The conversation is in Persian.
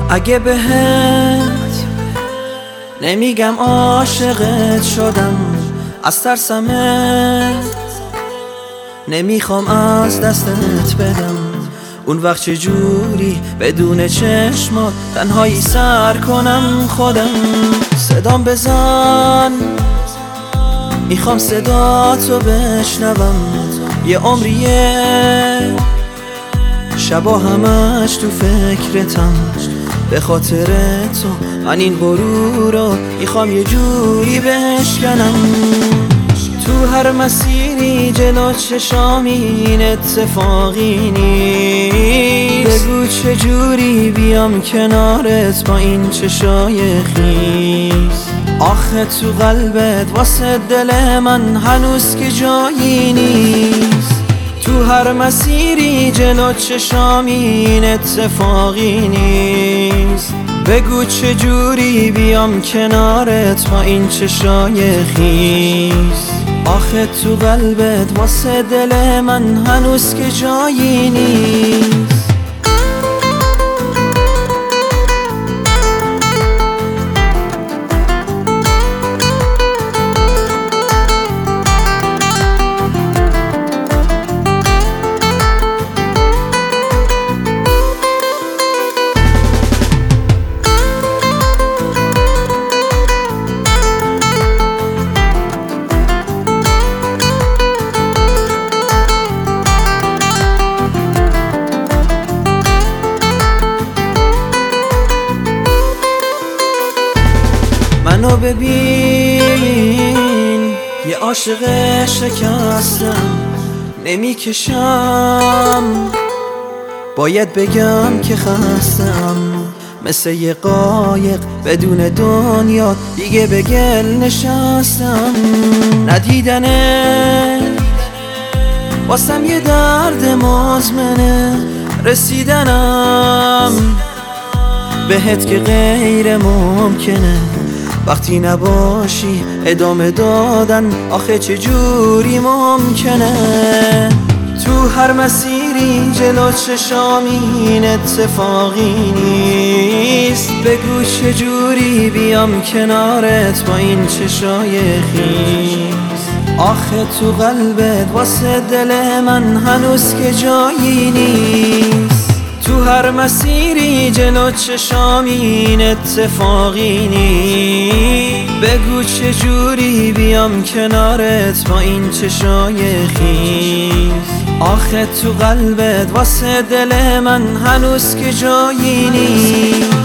اگه بهت نمیگم عاشقت شدم، از ترسمت نمیخوام از دستت بدم. اون وقت چجوری بدون چشمات تنهایی سر کنم خودم؟ صدام بزن، میخوام صداتو بشنوم. یه عمریه شبا همش تو فکرتم، به خاطر تو من این غرور رو میخوام یه جوری بشکنم. تو هر مسیری جلو چشام این اتفاقی نیست، بگو چجوری بیام کنارت با این چشای خیس. آخه تو قلبت واسه دل من هنوز که جایی نیست. تو هر مسیری جلو چشام این اتفاقی نیست، بگو چجوری بیام کنارت با این چشای خیس. آخه تو قلبت واسه دل من هنوز که جایی نیست. منو ببین، یه عاشق شکستم، نمیکشم باید بگم که خستم. مثل یه قایق بدون دنیا دیگه به گل نشستم. ندیدنه واسم یه درد مزمنه، رسیدنم بهت که غیر ممکنه. وقتی نباشی ادامه دادن آخه چجوری ممکنه؟ تو هر مسیری جلو چشام این اتفاقی نیست، بگو چجوری بیام کنارت با این چشای خیس. آخه تو قلبت واسه دل من هنوز که جایی نیست. تو هر مسیری جلو چشام این اتفاقی نیست، بگو چجوری بیام کنارت با این چشای خیس. آخه تو قلبت واسه دل من هنوز که جایی نیست.